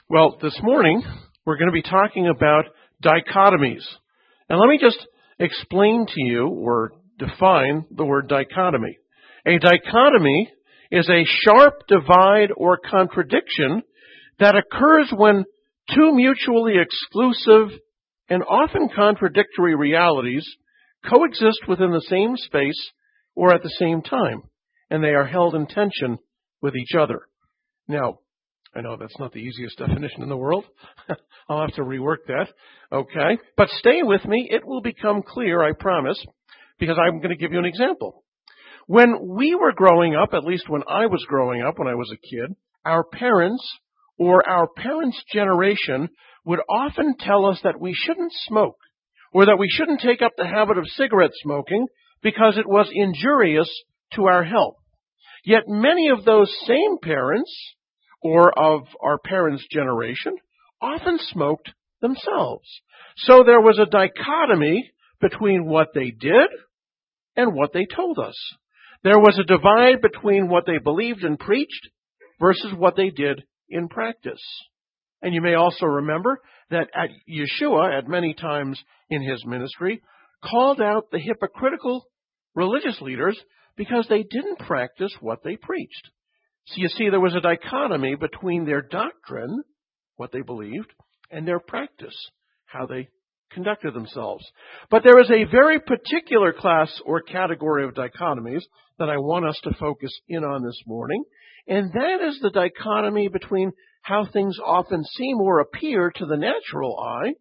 Well, this morning we're going to be talking about dichotomies. And let me just explain to you or define the word dichotomy. A dichotomy is a sharp divide or contradiction that occurs when two mutually exclusive and often contradictory realities coexist within the same space or at the same time, and they are held in tension with each other. Now, I know that's not the easiest definition in the world. I'll have to rework that. Okay. But stay with me. It will become clear, I promise, because I'm going to give you an example. When we were growing up, at least when I was growing up, when I was a kid, our parents or our parents' generation would often tell us that we shouldn't smoke or that we shouldn't take up the habit of cigarette smoking because it was injurious to our health. Yet many of those same parents or of our parents' generation often smoked themselves. So there was a dichotomy between what they did and what they told us. There was a divide between what they believed and preached versus what they did in practice. And you may also remember that Yeshua, at many times in his ministry, called out the hypocritical religious leaders because they didn't practice what they preached. So you see, there was a dichotomy between their doctrine, what they believed, and their practice, how they conducted themselves. But there is a very particular class or category of dichotomies that I want us to focus in on this morning, and that is the dichotomy between how things often seem or appear to the natural eye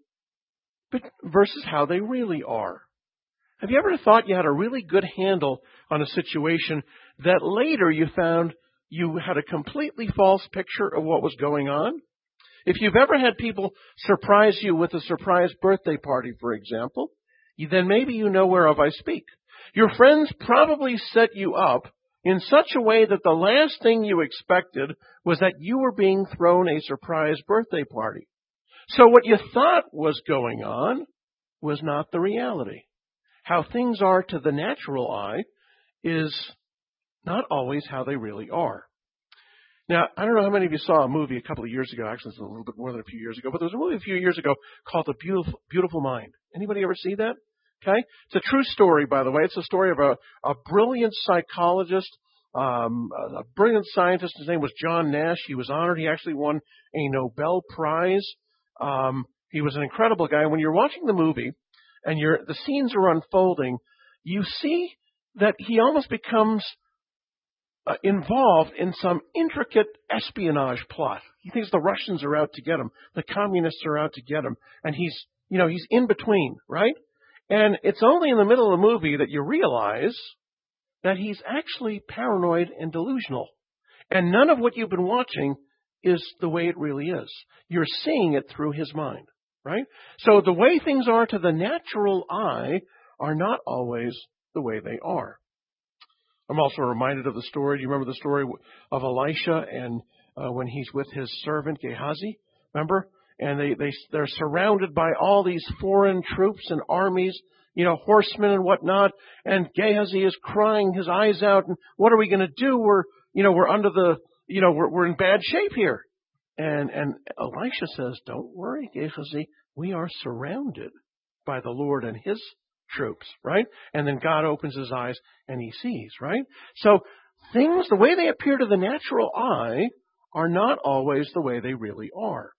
versus how they really are. Have you ever thought you had a really good handle on a situation that later you found you had a completely false picture of what was going on? If you've ever had people surprise you with a surprise birthday party, for example, then maybe you know whereof I speak. Your friends probably set you up in such a way that the last thing you expected was that you were being thrown a surprise birthday party. So what you thought was going on was not the reality. How things are to the natural eye is not always how they really are. Now, I don't know how many of you saw a movie a couple of years ago. Actually, it's a little bit more than a few years ago. But there was a movie a few years ago called The Beautiful Mind. Anybody ever see that? Okay. It's a true story, by the way. It's a story of a brilliant psychologist, a brilliant scientist. His name was John Nash. He was honored. He actually won a Nobel Prize. He was an incredible guy. When you're watching the movie and the scenes are unfolding, you see that he almost becomes involved in some intricate espionage plot. He thinks the Russians are out to get him, the communists are out to get him, and he's in between, right? And it's only in the middle of the movie that you realize that he's actually paranoid and delusional. And none of what you've been watching is the way it really is. You're seeing it through his mind, right? So the way things are to the natural eye are not always the way they are. I'm also reminded of the story. Do you remember the story of Elisha and when he's with his servant Gehazi? Remember? And they're surrounded by all these foreign troops and armies, horsemen and whatnot. And Gehazi is crying his eyes out. And what are we going to do? We're in bad shape here. And Elisha says, "Don't worry, Gehazi. We are surrounded by the Lord and his troops," right? And then God opens his eyes and he sees, right? So things, the way they appear to the natural eye, are not always the way they really are.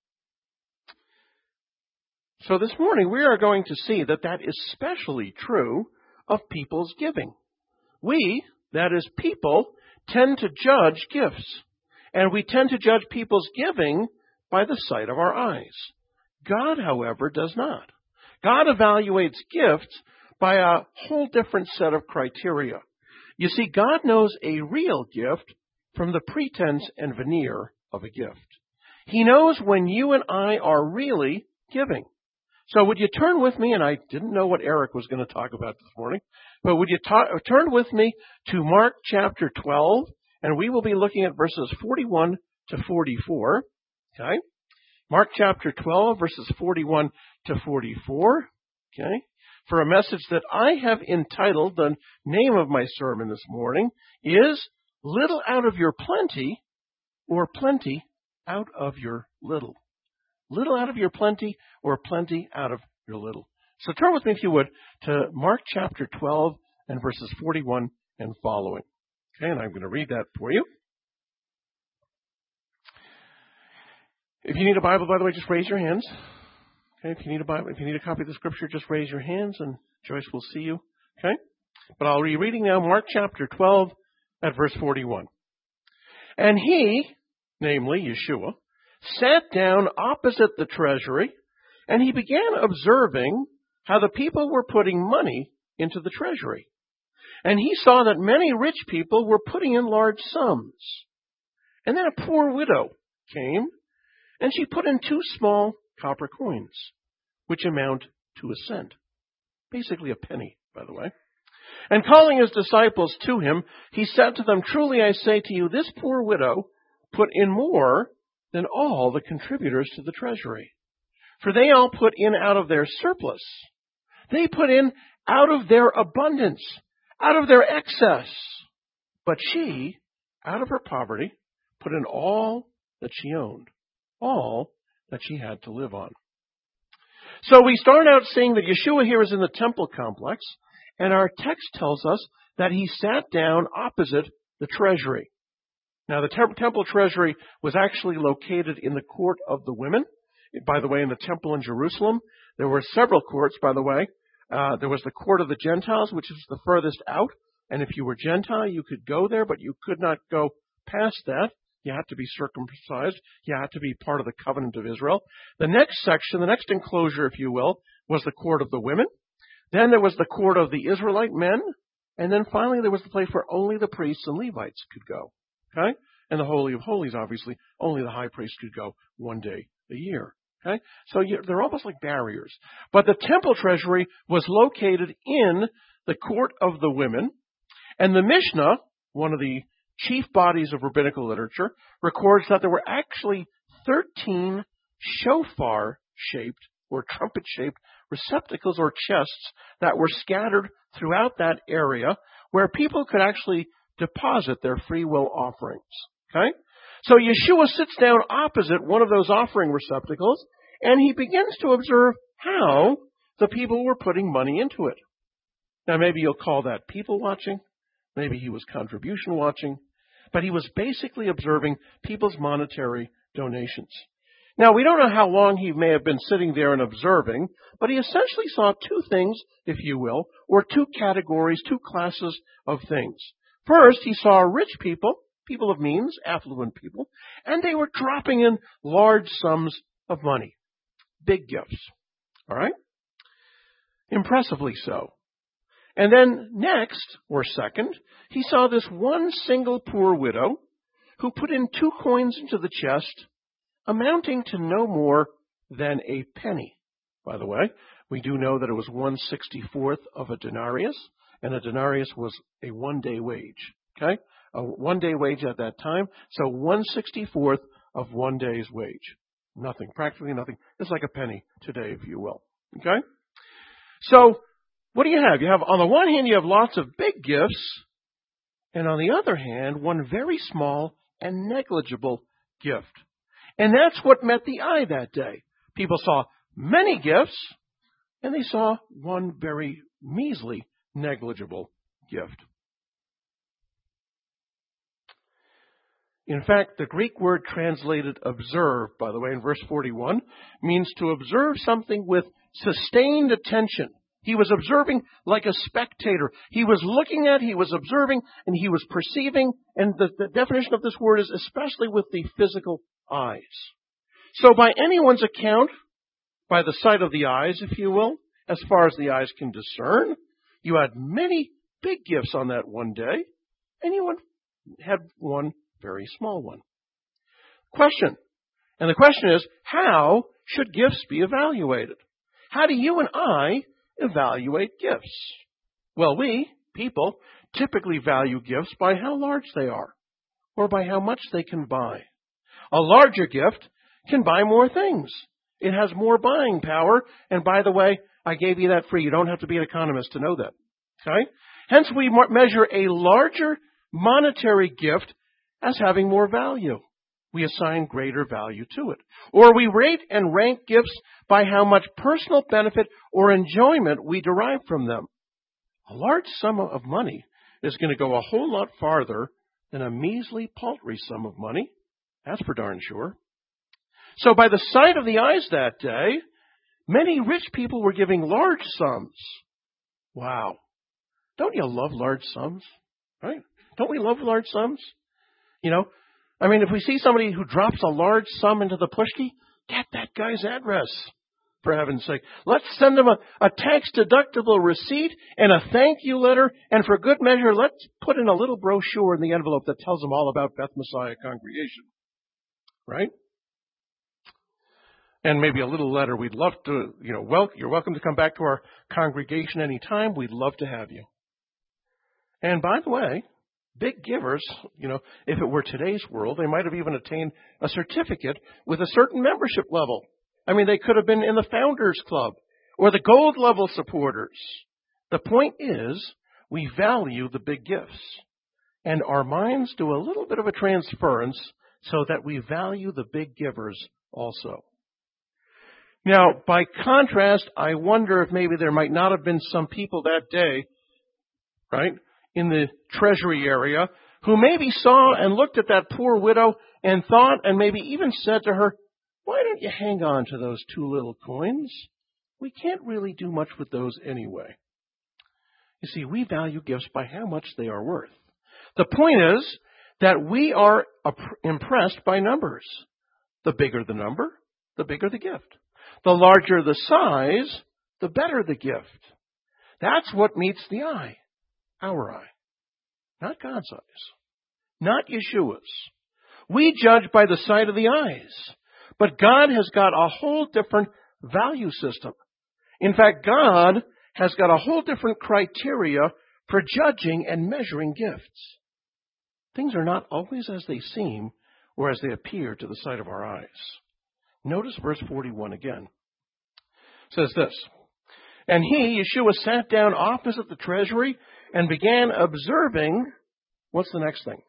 So this morning we are going to see that is especially true of people's giving. We, that is people, tend to judge gifts. And we tend to judge people's giving by the sight of our eyes. God, however, does not. God evaluates gifts by a whole different set of criteria. You see, God knows a real gift from the pretense and veneer of a gift. He knows when you and I are really giving. So would you turn with me, and I didn't know what Eric was going to talk about this morning, but would you turn with me to Mark chapter 12, and we will be looking at verses 41 to 44. Okay? Mark chapter 12, verses 41 to 44. Okay? For a message that I have entitled, the name of my sermon this morning is Little Out of Your Plenty, or Plenty Out of Your Little. little out of your plenty or plenty out of your little. So turn with me, if you would, to Mark chapter 12 and verses 41 and following. Okay, and I'm going to read that for you. If you need a Bible, by the way, just raise your hands. Okay, if you need a Bible, if you need a copy of the scripture, just raise your hands and Joyce will see you. Okay? But I'll be reading now Mark chapter 12 at verse 41. And he, namely Yeshua, sat down opposite the treasury, and he began observing how the people were putting money into the treasury. And he saw that many rich people were putting in large sums. And then a poor widow came, and she put in 2 small copper coins, which amount to a cent. Basically a penny, by the way. And calling his disciples to him, he said to them, "Truly I say to you, this poor widow put in more than all the contributors to the treasury. For they all put in out of their surplus. They put in out of their abundance, out of their excess. But she, out of her poverty, put in all that she owned, all that she had to live on." So we start out seeing that Yeshua here is in the temple complex, and our text tells us that he sat down opposite the treasury. Now, the temple treasury was actually located in the court of the women. By the way, in the temple in Jerusalem, there were several courts, by the way. There was the court of the Gentiles, which is the furthest out. And if you were Gentile, you could go there, but you could not go past that. You had to be circumcised. You had to be part of the covenant of Israel. The next section, the next enclosure, if you will, was the court of the women. Then there was the court of the Israelite men. And then finally there was the place where only the priests and Levites could go. Okay? And the Holy of Holies, obviously, only the high priest could go one day a year. Okay? So they're almost like barriers. But the temple treasury was located in the court of the women. And the Mishnah, one of the chief bodies of rabbinical literature, records that there were actually 13 shofar-shaped or trumpet-shaped receptacles or chests that were scattered throughout that area where people could actually deposit their free will offerings. Okay? So Yeshua sits down opposite one of those offering receptacles, and he begins to observe how the people were putting money into it. Now, maybe you'll call that people watching. Maybe he was contribution watching. But he was basically observing people's monetary donations. Now, we don't know how long he may have been sitting there and observing, but he essentially saw 2 things, if you will, or 2 categories, 2 classes of things. First, he saw rich people, people of means, affluent people, and they were dropping in large sums of money. Big gifts. All right? Impressively so. And then next, or second, he saw this one single poor widow who put in 2 coins into the chest, amounting to no more than a penny. By the way, we do know that it was 1/64th of a denarius, and a denarius was a 1-day wage. Okay? A 1-day wage at that time, so 1/64th of 1 day's wage. Nothing, practically nothing. It's like a penny today, if you will. Okay? So, what do you have? You have, on the one hand, you have lots of big gifts, and on the other hand, one very small and negligible gift. And that's what met the eye that day. People saw many gifts, and they saw one very measly, negligible gift. In fact, the Greek word translated observe, by the way, in verse 41, means to observe something with sustained attention. He was observing like a spectator. He was looking at, he was observing, and he was perceiving. And the definition of this word is especially with the physical eyes. So by anyone's account, by the sight of the eyes, if you will, as far as the eyes can discern, you had many big gifts on that one day, and you had one very small one. Question. And the question is, how should gifts be evaluated? How do you and I evaluate gifts? Well, we, people, typically value gifts by how large they are or by how much they can buy. A larger gift can buy more things. It has more buying power. And by the way, I gave you that free. You don't have to be an economist to know that. Okay? Hence, we measure a larger monetary gift as having more value. we assign greater value to it. Or we rate and rank gifts by how much personal benefit or enjoyment we derive from them. A large sum of money is going to go a whole lot farther than a measly, paltry sum of money. That's for darn sure. So by the sight of the eyes that day, many rich people were giving large sums. Wow. Don't you love large sums? Right? Don't we love large sums? If we see somebody who drops a large sum into the pushki, get that guy's address, for heaven's sake. Let's send him a tax-deductible receipt and a thank you letter, and for good measure, let's put in a little brochure in the envelope that tells them all about Beth Messiah Congregation. Right? And maybe a little letter. We'd love to, you're welcome to come back to our congregation anytime. We'd love to have you. And by the way, big givers, if it were today's world, they might have even attained a certificate with a certain membership level. They could have been in the Founders Club or the gold level supporters. The point is, we value the big gifts. And our minds do a little bit of a transference so that we value the big givers also. Now, by contrast, I wonder if maybe there might not have been some people that day, right, in the treasury area, who maybe saw and looked at that poor widow and thought and maybe even said to her, why don't you hang on to those 2 little coins? We can't really do much with those anyway. You see, we value gifts by how much they are worth. The point is that we are impressed by numbers. The bigger the number, the bigger the gift. The larger the size, the better the gift. That's what meets the eye. Our eye. Not God's eyes. Not Yeshua's. We judge by the sight of the eyes. But God has got a whole different value system. In fact, God has got a whole different criteria for judging and measuring gifts. Things are not always as they seem or as they appear to the sight of our eyes. Notice verse 41 again. It says this, and he, Yeshua, sat down opposite the treasury and began observing. What's the next thing?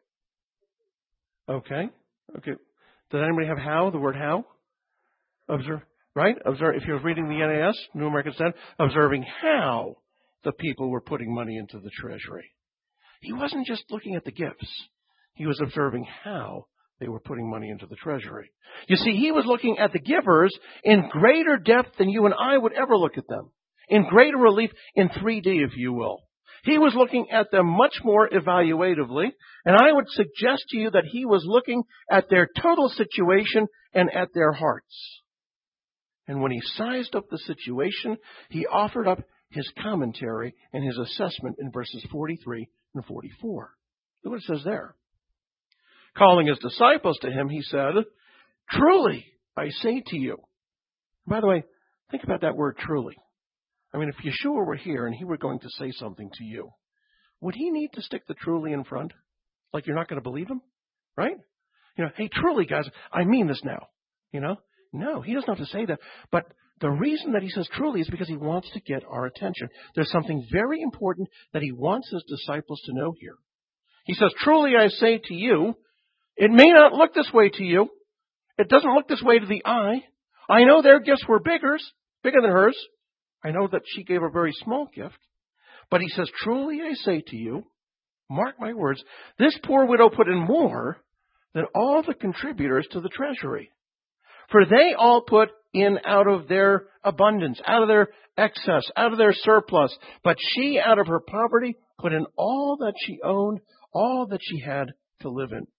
Okay. Did anybody have how? The word how? Observe. Right? Observe. If you're reading the NAS, New American Standard, observing how the people were putting money into the treasury. He wasn't just looking at the gifts. He was observing how they were putting money into the treasury. You see, he was looking at the givers in greater depth than you and I would ever look at them. In greater relief, in 3D, if you will. He was looking at them much more evaluatively, and I would suggest to you that he was looking at their total situation and at their hearts. And when he sized up the situation, he offered up his commentary and his assessment in verses 43 and 44. Look what it says there. Calling his disciples to him, he said, truly, I say to you. By the way, think about that word truly. If Yeshua were here and he were going to say something to you, would he need to stick the truly in front? Like you're not going to believe him? Right? Hey, truly, guys, I mean this now. No, he doesn't have to say that. But the reason that he says truly is because he wants to get our attention. There's something very important that he wants his disciples to know here. He says, truly, I say to you, it may not look this way to you. It doesn't look this way to the eye. I know their gifts were bigger than hers. I know that she gave a very small gift. But he says, truly I say to you, mark my words, this poor widow put in more than all the contributors to the treasury. For they all put in out of their abundance, out of their excess, out of their surplus. But she, out of her poverty, put in all that she owned, all that she had to live in.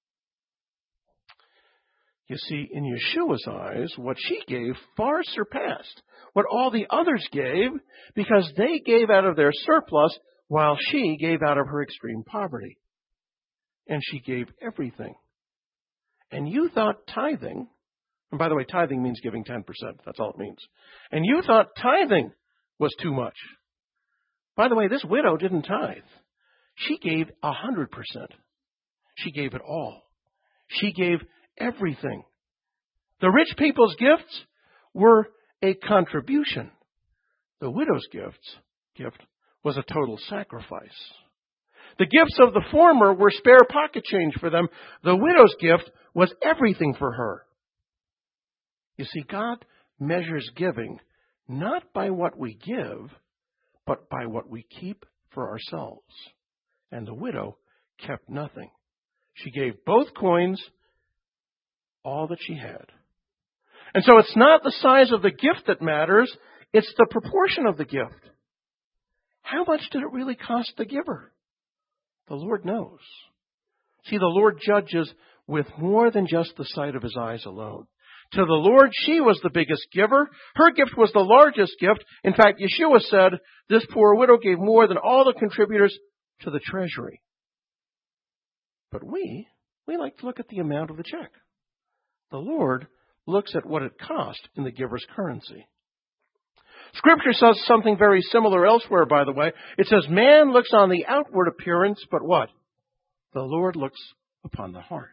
You see, in Yeshua's eyes, what she gave far surpassed what all the others gave, because they gave out of their surplus while she gave out of her extreme poverty. And she gave everything. And you thought tithing, and by the way, tithing means giving 10%. That's all it means. And you thought tithing was too much. By the way, this widow didn't tithe. She gave 100%. She gave it all. She gave everything. The rich people's gifts were a contribution. The widow's gift was a total sacrifice. The gifts of the former were spare pocket change for them. The widow's gift was everything for her. You see, God measures giving not by what we give, but by what we keep for ourselves. And the widow kept nothing. She gave both coins, all that she had. And so it's not the size of the gift that matters, it's the proportion of the gift. How much did it really cost the giver? The Lord knows. See, the Lord judges with more than just the sight of his eyes alone. To the Lord, she was the biggest giver. Her gift was the largest gift. In fact, Yeshua said, this poor widow gave more than all the contributors to the treasury. But we like to look at the amount of the check. The Lord looks at what it cost in the giver's currency. Scripture says something very similar elsewhere, by the way. It says, man looks on the outward appearance, but what? The Lord looks upon the heart.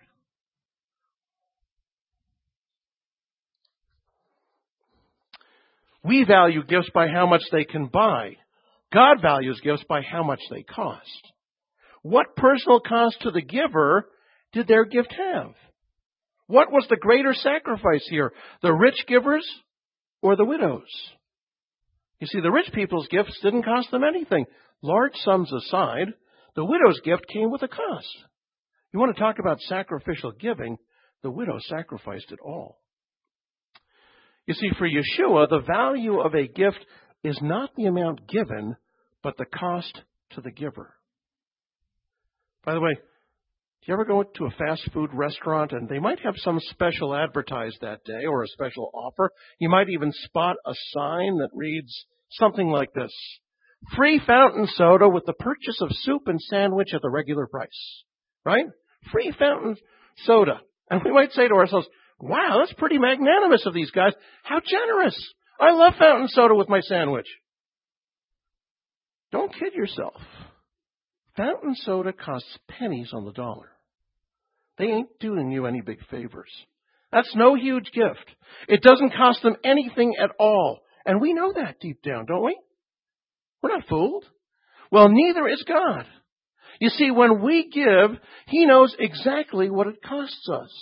We value gifts by how much they can buy. God values gifts by how much they cost. What personal cost to the giver did their gift have? What was the greater sacrifice here? The rich givers or the widows? You see, the rich people's gifts didn't cost them anything. Large sums aside, the widow's gift came with a cost. You want to talk about sacrificial giving, the widow sacrificed it all. You see, for Yeshua, the value of a gift is not the amount given, but the cost to the giver. By the way, do you ever go to a fast food restaurant and they might have some special advertised that day or a special offer? You might even spot a sign that reads something like this: free fountain soda with the purchase of soup and sandwich at the regular price. Right? Free fountain soda. And we might say to ourselves, wow, that's pretty magnanimous of these guys. How generous. I love fountain soda with my sandwich. Don't kid yourself. Fountain soda costs pennies on the dollar. They ain't doing you any big favors. That's no huge gift. It doesn't cost them anything at all. And we know that deep down, don't we? We're not fooled. Well, neither is God. You see, when we give, He knows exactly what it costs us.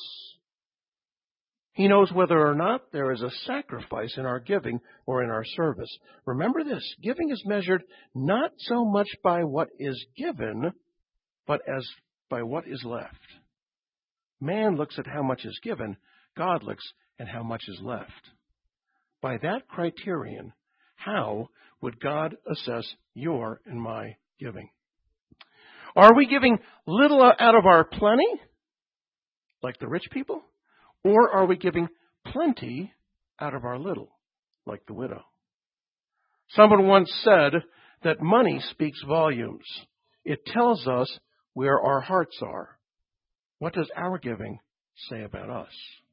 He knows whether or not there is a sacrifice in our giving or in our service. Remember this, giving is measured not so much by what is given, but as by what is left. Man looks at how much is given. God looks at how much is left. By that criterion, how would God assess your and my giving? Are we giving little out of our plenty, like the rich people? Or are we giving plenty out of our little, like the widow? Someone once said that money speaks volumes. It tells us where our hearts are. What does our giving say about us?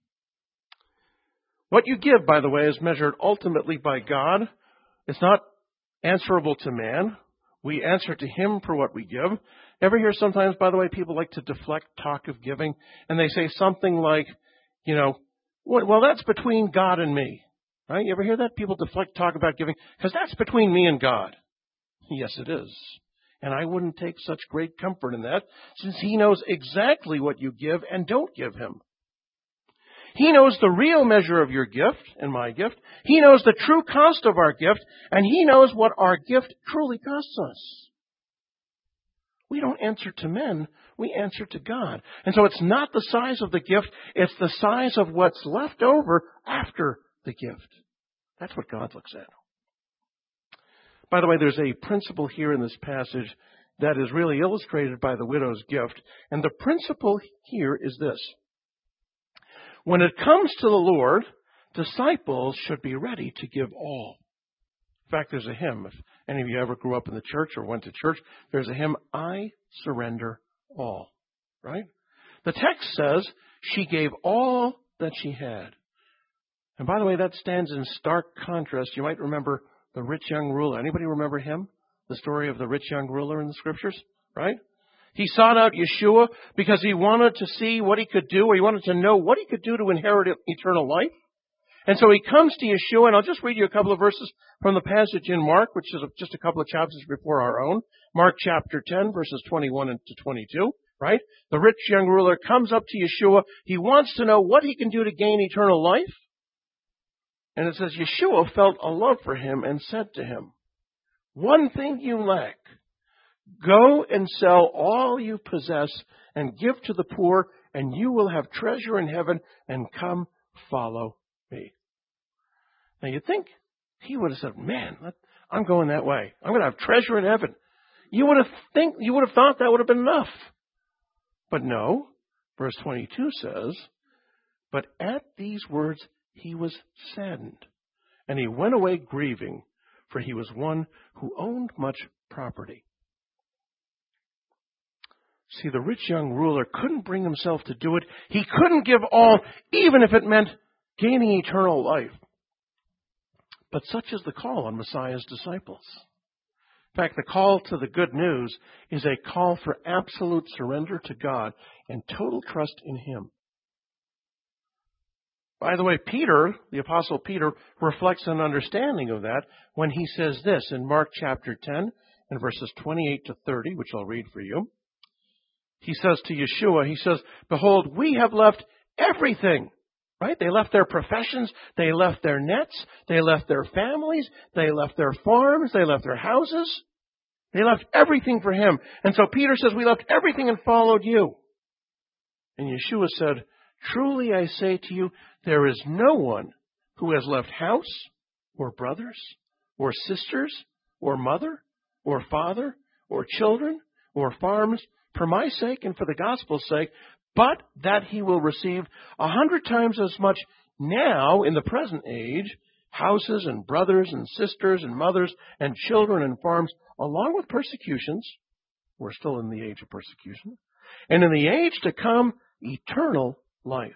What you give, by the way, is measured ultimately by God. It's not answerable to man. We answer to Him for what we give. Ever hear sometimes, by the way, people like to deflect talk of giving, and they say something like, well, that's between God and me. Right? You ever hear that? People deflect talk about giving, because that's between me and God. Yes, it is. And I wouldn't take such great comfort in that, since He knows exactly what you give and don't give Him. He knows the real measure of your gift and my gift. He knows the true cost of our gift, and He knows what our gift truly costs us. We don't answer to men, we answer to God. And so it's not the size of the gift, it's the size of what's left over after the gift. That's what God looks at. By the way, there's a principle here in this passage that is really illustrated by the widow's gift. And the principle here is this. When it comes to the Lord, disciples should be ready to give all. In fact, there's a hymn. If any of you ever grew up in the church or went to church, there's a hymn, I surrender all. Right? The text says she gave all that she had. And by the way, that stands in stark contrast. You might remember the rich young ruler. Anybody remember him? The story of the rich young ruler in the scriptures? Right? He sought out Yeshua because he wanted to see what he could do, or he wanted to know what he could do to inherit eternal life. And so he comes to Yeshua, and I'll just read you a couple of verses from the passage in Mark, which is just a couple of chapters before our own. Mark chapter 10, verses 21 to 22. right? The rich young ruler comes up to Yeshua. He wants to know what he can do to gain eternal life. And it says Yeshua felt a love for him and said to him, one thing you lack. Go and sell all you possess and give to the poor, and you will have treasure in heaven, and come follow me. Now you'd think he would have said, man, I'm going that way. I'm going to have treasure in heaven. You would have thought that would have been enough. But no, verse 22 says, but at these words he was saddened, and he went away grieving, for he was one who owned much property. See, the rich young ruler couldn't bring himself to do it. He couldn't give all, even if it meant gaining eternal life. But such is the call on Messiah's disciples. In fact, the call to the good news is a call for absolute surrender to God and total trust in Him. By the way, Peter, the Apostle Peter, reflects an understanding of that when he says this in Mark chapter 10 and verses 28 to 30, which I'll read for you. He says to Yeshua, he says, behold, we have left everything, right? They left their professions, they left their nets, they left their families, they left their farms, they left their houses. They left everything for Him. And so Peter says, we left everything and followed you. And Yeshua said, truly I say to you, there is no one who has left house or brothers or sisters or mother or father or children or farms for my sake and for the gospel's sake, but that he will receive 100 times as much now in the present age, houses and brothers and sisters and mothers and children and farms, along with persecutions. We're still in the age of persecution. And in the age to come, eternal life.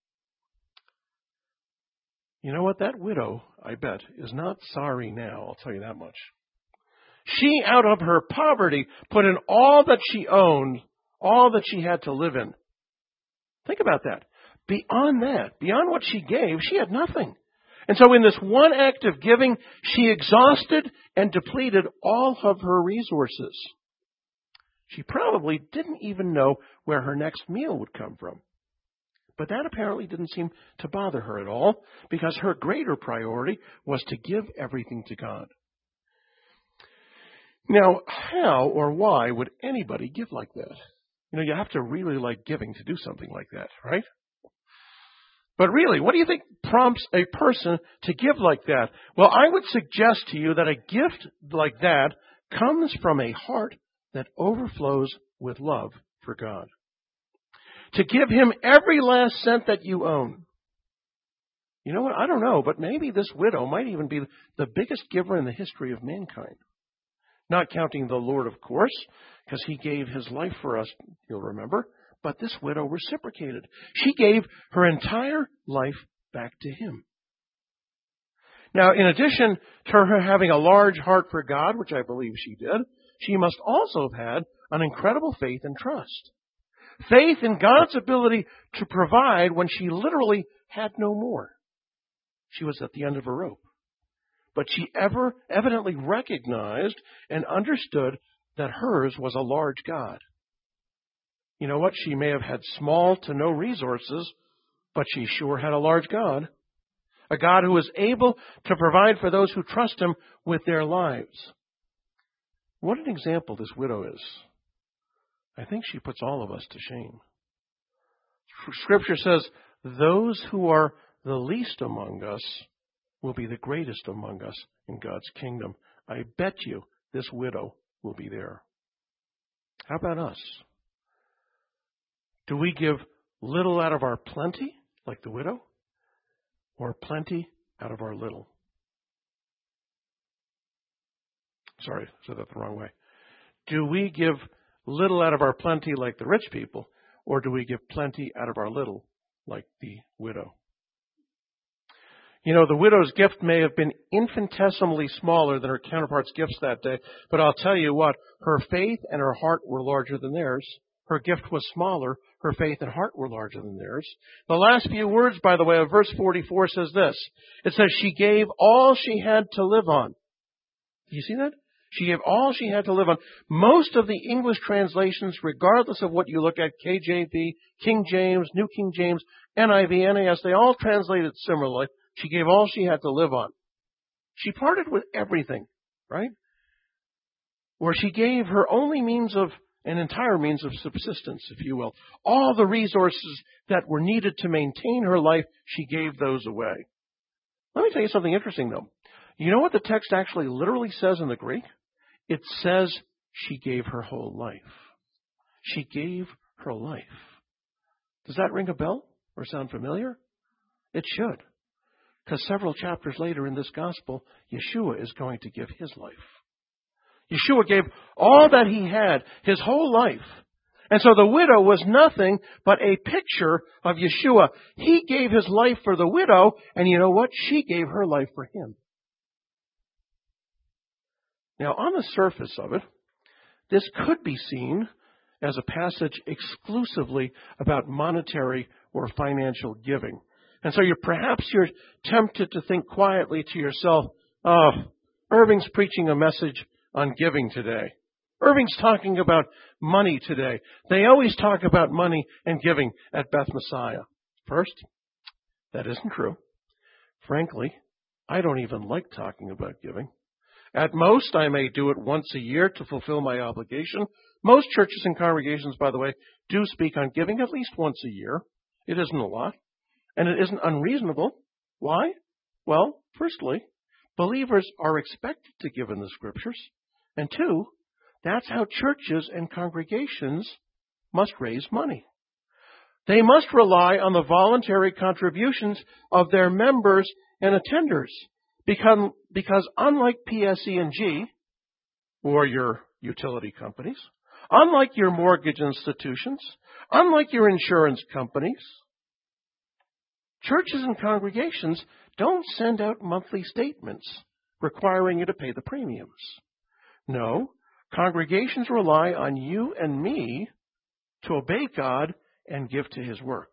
You know what? That widow, I bet, is not sorry now. I'll tell you that much. She, out of her poverty, put in all that she owned, all that she had to live in. Think about that. Beyond that, beyond what she gave, she had nothing. And so in this one act of giving, she exhausted and depleted all of her resources. She probably didn't even know where her next meal would come from. But that apparently didn't seem to bother her at all, because her greater priority was to give everything to God. Now, how or why would anybody give like that? You know, you have to really like giving to do something like that, right? But really, what do you think prompts a person to give like that? Well, I would suggest to you that a gift like that comes from a heart that overflows with love for God. To give Him every last cent that you own. You know what? I don't know, but maybe this widow might even be the biggest giver in the history of mankind. Not counting the Lord, of course, because He gave His life for us, you'll remember. But this widow reciprocated. She gave her entire life back to Him. Now, in addition to her having a large heart for God, which I believe she did, she must also have had an incredible faith and trust. Faith in God's ability to provide when she literally had no more. She was at the end of her rope. But she evidently recognized and understood that hers was a large God. You know what? She may have had small to no resources, but she sure had a large God. A God who is able to provide for those who trust Him with their lives. What an example this widow is. I think she puts all of us to shame. Scripture says, those who are the least among us will be the greatest among us in God's kingdom. I bet you this widow will be there. How about us? Do we give little out of our plenty, like the widow, or plenty out of our little? Sorry, I said that the wrong way. Do we give little out of our plenty like the rich people, or do we give plenty out of our little like the widow? You know, the widow's gift may have been infinitesimally smaller than her counterpart's gifts that day, but I'll tell you what, her faith and her heart were larger than theirs. Her gift was smaller. Her faith and heart were larger than theirs. The last few words, by the way, of verse 44 says this. It says, she gave all she had to live on. Do you see that? She gave all she had to live on. Most of the English translations, regardless of what you look at, KJV, King James, New King James, NIV, NAS, they all translate it similarly. She gave all she had to live on. She parted with everything, right? Where she gave her only an entire means of subsistence, if you will. All the resources that were needed to maintain her life, she gave those away. Let me tell you something interesting, though. You know what the text actually literally says in the Greek? It says she gave her whole life. She gave her life. Does that ring a bell or sound familiar? It should. Because several chapters later in this gospel, Yeshua is going to give his life. Yeshua gave all that he had, his whole life. And so the widow was nothing but a picture of Yeshua. He gave his life for the widow, and you know what? She gave her life for him. Now, on the surface of it, this could be seen as a passage exclusively about monetary or financial giving. And so perhaps you're tempted to think quietly to yourself, oh, Irving's preaching a message on giving today. Irving's talking about money today. They always talk about money and giving at Beth Messiah. First, that isn't true. Frankly, I don't even like talking about giving. At most, I may do it once a year to fulfill my obligation. Most churches and congregations, by the way, do speak on giving at least once a year. It isn't a lot. And it isn't unreasonable. Why? Well, firstly, believers are expected to give in the Scriptures. And two, that's how churches and congregations must raise money. They must rely on the voluntary contributions of their members and attenders. Because unlike PSE&G, or your utility companies, unlike your mortgage institutions, unlike your insurance companies, churches and congregations don't send out monthly statements requiring you to pay the premiums. No, congregations rely on you and me to obey God and give to his work.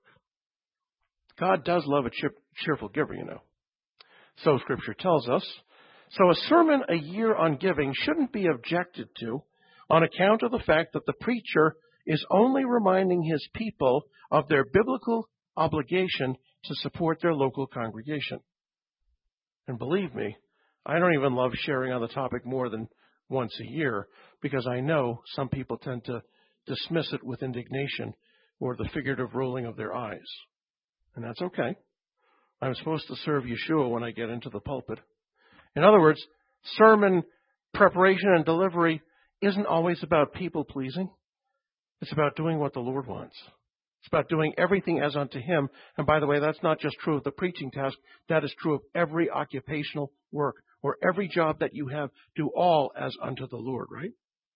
God does love a cheerful giver, you know. So Scripture tells us. So a sermon a year on giving shouldn't be objected to on account of the fact that the preacher is only reminding his people of their biblical obligation to support their local congregation. And believe me, I don't even love sharing on the topic more than once a year because I know some people tend to dismiss it with indignation or the figurative rolling of their eyes. And that's okay. I'm supposed to serve Yeshua when I get into the pulpit. In other words, sermon preparation and delivery isn't always about people pleasing. It's about doing what the Lord wants. It's about doing everything as unto him. And by the way, that's not just true of the preaching task. That is true of every occupational work or every job that you have. Do all as unto the Lord, right?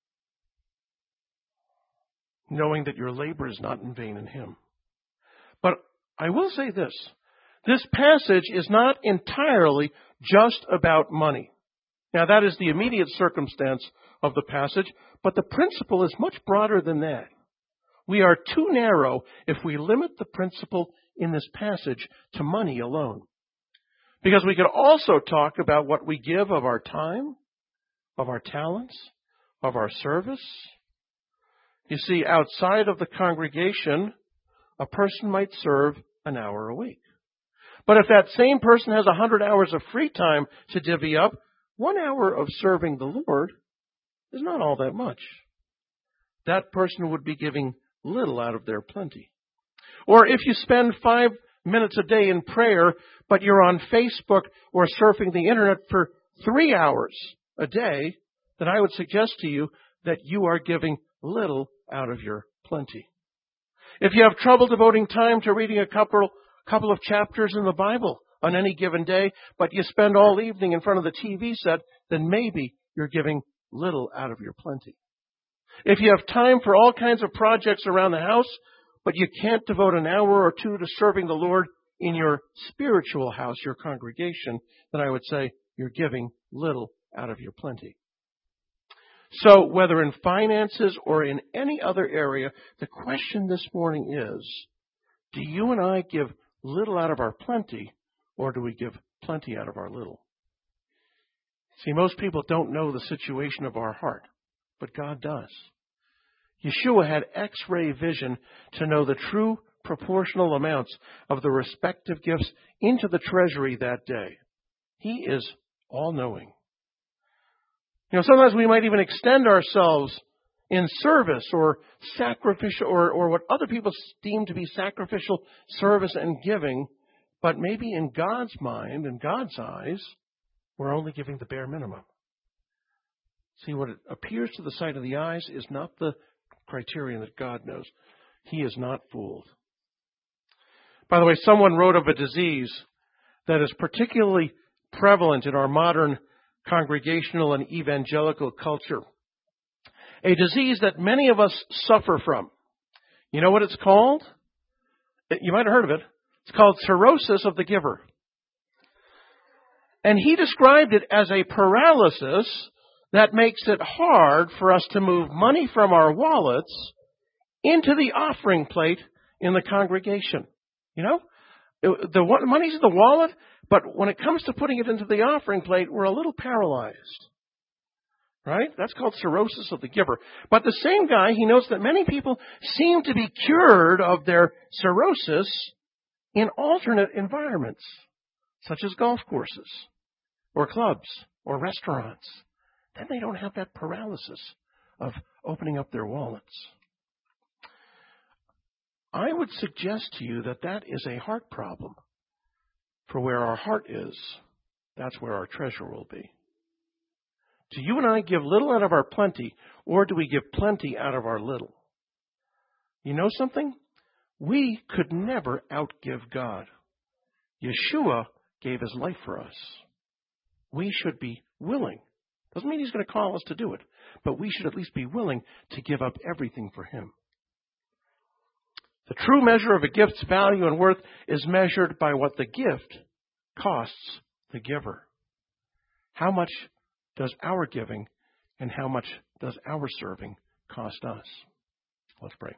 Knowing that your labor is not in vain in him. But I will say this. This passage is not entirely just about money. Now, that is the immediate circumstance of the passage, but the principle is much broader than that. We are too narrow if we limit the principle in this passage to money alone. Because we could also talk about what we give of our time, of our talents, of our service. You see, outside of the congregation, a person might serve an hour a week. But if that same person has 100 hours of free time to divvy up, 1 hour of serving the Lord is not all that much. That person would be giving little out of their plenty. Or if you spend 5 minutes a day in prayer, but you're on Facebook or surfing the internet for 3 hours a day, then I would suggest to you that you are giving little out of your plenty. If you have trouble devoting time to reading a couple of chapters in the Bible on any given day, but you spend all evening in front of the TV set, then maybe you're giving little out of your plenty. If you have time for all kinds of projects around the house, but you can't devote an hour or two to serving the Lord in your spiritual house, your congregation, then I would say you're giving little out of your plenty. So whether in finances or in any other area, the question this morning is, do you and I give little out of our plenty, or do we give plenty out of our little? See, most people don't know the situation of our heart, but God does. Yeshua had X-ray vision to know the true proportional amounts of the respective gifts into the treasury that day. He is all-knowing. Sometimes we might even extend ourselves in service or sacrificial or what other people deem to be sacrificial service and giving, but maybe in God's mind, in God's eyes, we're only giving the bare minimum. See, what it appears to the sight of the eyes is not the criterion that God knows. He is not fooled. By the way, someone wrote of a disease that is particularly prevalent in our modern congregational and evangelical culture. A disease that many of us suffer from. You know what it's called? You might have heard of it. It's called cirrhosis of the giver. And he described it as a paralysis that makes it hard for us to move money from our wallets into the offering plate in the congregation. The money's in the wallet, but when it comes to putting it into the offering plate, we're a little paralyzed. Right? That's called cirrhosis of the giver. But the same guy, he notes that many people seem to be cured of their cirrhosis in alternate environments, such as golf courses, or clubs, or restaurants. Then they don't have that paralysis of opening up their wallets. I would suggest to you that that is a heart problem. For where our heart is, that's where our treasure will be. Do you and I give little out of our plenty, or do we give plenty out of our little? You know something? We could never outgive God. Yeshua gave his life for us. We should be willing. Doesn't mean he's going to call us to do it, but we should at least be willing to give up everything for him. The true measure of a gift's value and worth is measured by what the gift costs the giver. How much does our giving and how much does our serving cost us? Let's pray.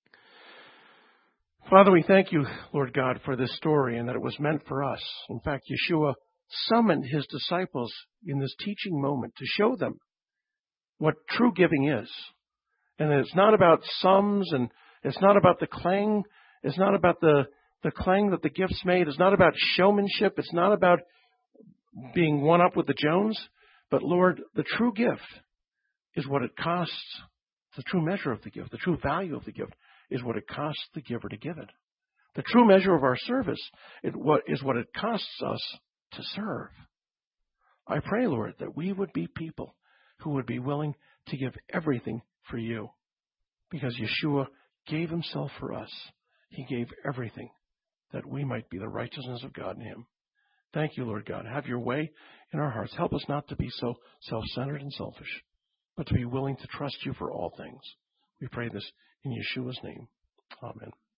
Father, we thank you, Lord God, for this story and that it was meant for us. In fact, Yeshua summoned his disciples in this teaching moment to show them what true giving is. And that it's not about sums and it's not about the clang. It's not about the clang that the gifts made. It's not about showmanship. It's not about being one up with the Jones. But Lord, the true gift is what it costs. The true measure of the gift, the true value of the gift is what it costs the giver to give it. The true measure of our service is what it costs us to serve. I pray, Lord, that we would be people who would be willing to give everything for you. Because Yeshua gave himself for us. He gave everything that we might be the righteousness of God in him. Thank you, Lord God. Have your way in our hearts. Help us not to be so self-centered and selfish, but to be willing to trust you for all things. We pray this in Yeshua's name. Amen.